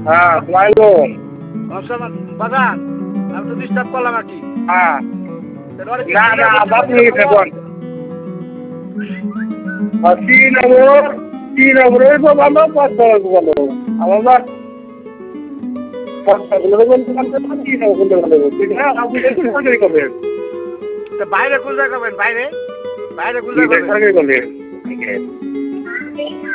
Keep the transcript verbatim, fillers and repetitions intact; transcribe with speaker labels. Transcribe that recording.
Speaker 1: হ্যাঁ লাইলো
Speaker 2: বাজান আমি তো ডিস্টার্ব করলাম আর কি।
Speaker 1: হ্যাঁ না না বাপু গেছে কোন তিন নম্বর তিন নম্বরে তো ভালো পাঁচ ভালো আমার
Speaker 2: বাইরে কোন জায়গা করবেন বাইরে বাইরে কোন জায়গা করবেন?